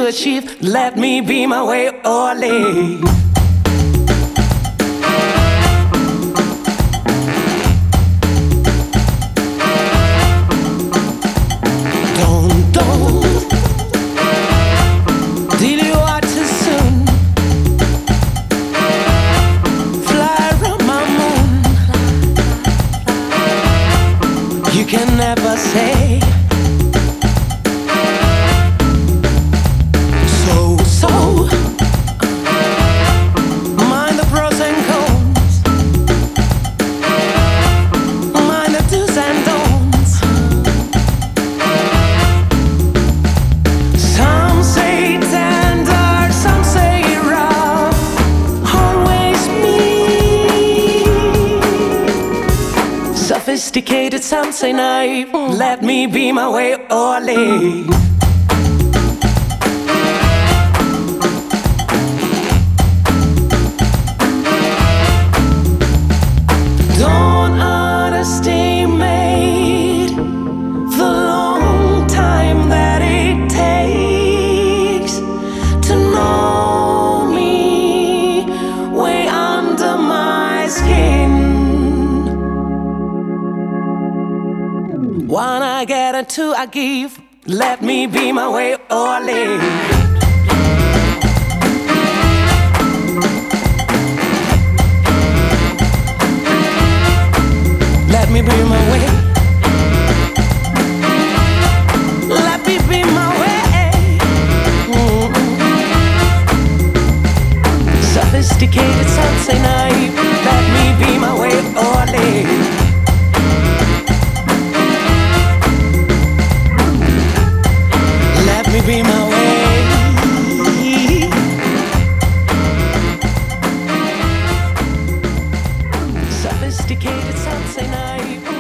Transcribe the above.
achieve. Let me be my way or leave. Deal you out too soon. Fly around my moon. You can never say so. Mind the pros and cons. Mind the do's and don'ts. Some say tender, some say rough. Always me. Sophisticated, some say naive. Let me be my way or leave. Don't underestimate the long time that it takes to know me way under my skin. One I get and two I give. Let me be my way or leave. Let me be my way. Let me be my way. Sophisticated, some say naive. Let me be my way or leave. Let me be my way. Sophisticated, some say naive.